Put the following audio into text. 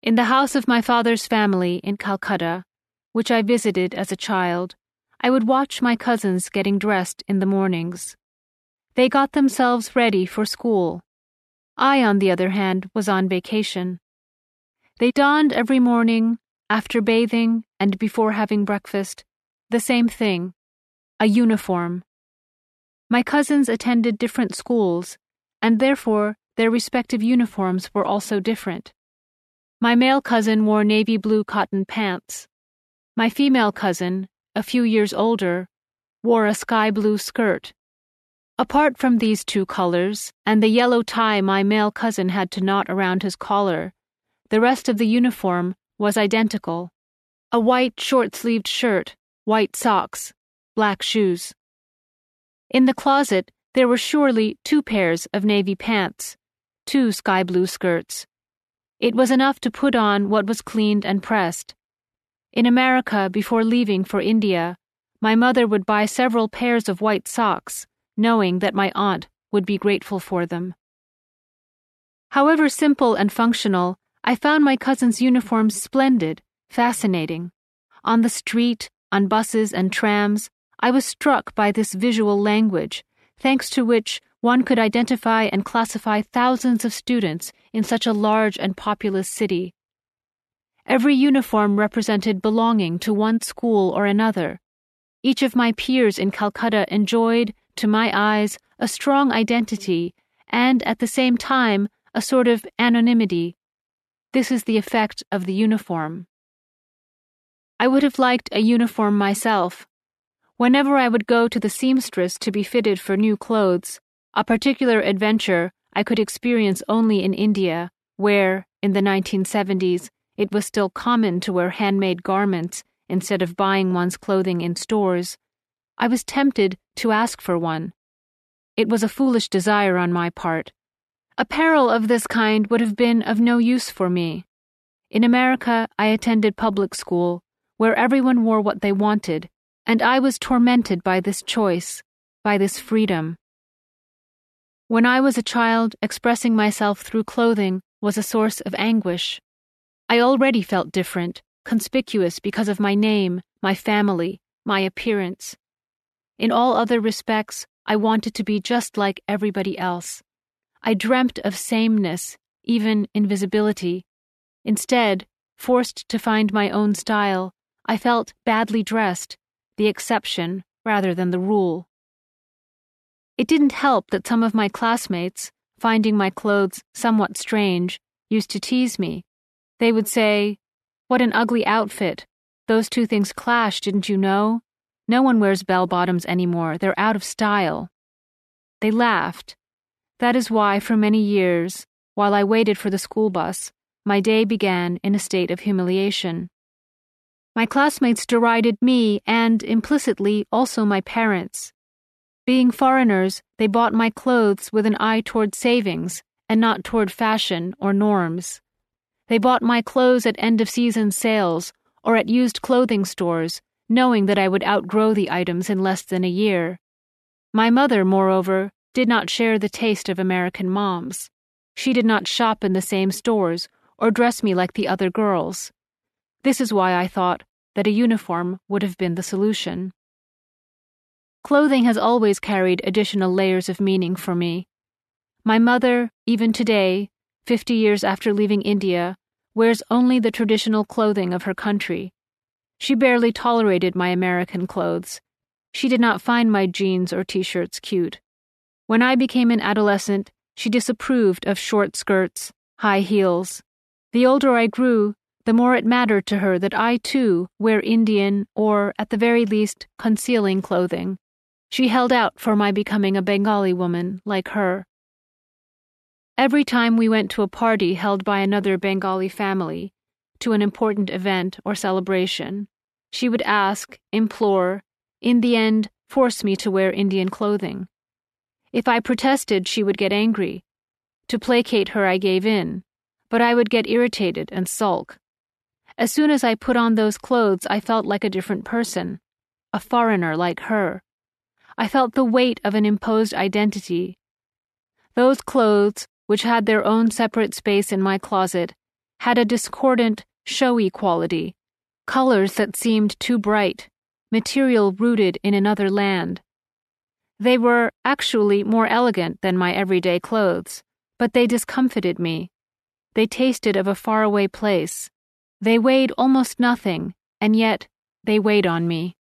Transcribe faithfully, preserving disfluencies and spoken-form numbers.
In the house of my father's family in Calcutta, which I visited as a child, I would watch my cousins getting dressed in the mornings. They got themselves ready for school. I, on the other hand, was on vacation. They donned every morning, after bathing and before having breakfast, the same thing, a uniform. My cousins attended different schools, and therefore their respective uniforms were also different. My male cousin wore navy blue cotton pants. My female cousin, a few years older, wore a sky blue skirt. Apart from these two colors and the yellow tie my male cousin had to knot around his collar, the rest of the uniform was identical: a white short-sleeved shirt, white socks, black shoes. In the closet, there were surely two pairs of navy pants, two sky blue skirts. It was enough to put on what was cleaned and pressed. In America, before leaving for India, my mother would buy several pairs of white socks, knowing that my aunt would be grateful for them. However simple and functional, I found my cousin's uniforms splendid, fascinating. On the street, on buses and trams, I was struck by this visual language, thanks to which one could identify and classify thousands of students in such a large and populous city. Every uniform represented belonging to one school or another. Each of my peers in Calcutta enjoyed, to my eyes, a strong identity and, at the same time, a sort of anonymity. This is the effect of the uniform. I would have liked a uniform myself. Whenever I would go to the seamstress to be fitted for new clothes, a particular adventure I could experience only in India, where, in the nineteen seventies, it was still common to wear handmade garments instead of buying one's clothing in stores, I was tempted to ask for one. It was a foolish desire on my part. Apparel of this kind would have been of no use for me. In America, I attended public school, where everyone wore what they wanted, and I was tormented by this choice, by this freedom. When I was a child, expressing myself through clothing was a source of anguish. I already felt different, conspicuous because of my name, my family, my appearance. In all other respects, I wanted to be just like everybody else. I dreamt of sameness, even invisibility. Instead, forced to find my own style, I felt badly dressed, the exception rather than the rule. It didn't help that some of my classmates, finding my clothes somewhat strange, used to tease me. They would say, "What an ugly outfit. Those two things clash, didn't you know? No one wears bell-bottoms anymore. They're out of style." They laughed. That is why, for many years, while I waited for the school bus, my day began in a state of humiliation. My classmates derided me and, implicitly, also my parents. Being foreigners, they bought my clothes with an eye toward savings and not toward fashion or norms. They bought my clothes at end-of-season sales or at used clothing stores, knowing that I would outgrow the items in less than a year. My mother, moreover, did not share the taste of American moms. She did not shop in the same stores or dress me like the other girls. This is why I thought that a uniform would have been the solution. Clothing has always carried additional layers of meaning for me. My mother, even today, fifty years after leaving India, wears only the traditional clothing of her country. She barely tolerated my American clothes. She did not find my jeans or t-shirts cute. When I became an adolescent, she disapproved of short skirts, high heels. The older I grew, the more it mattered to her that I, too, wear Indian or, at the very least, concealing clothing. She held out for my becoming a Bengali woman like her. Every time we went to a party held by another Bengali family, to an important event or celebration, she would ask, implore, in the end, force me to wear Indian clothing. If I protested, she would get angry. To placate her, I gave in, but I would get irritated and sulk. As soon as I put on those clothes, I felt like a different person, a foreigner like her. I felt the weight of an imposed identity. Those clothes, which had their own separate space in my closet, had a discordant, showy quality, colors that seemed too bright, material rooted in another land. They were actually more elegant than my everyday clothes, but they discomfited me. They tasted of a faraway place. They weighed almost nothing, and yet they weighed on me.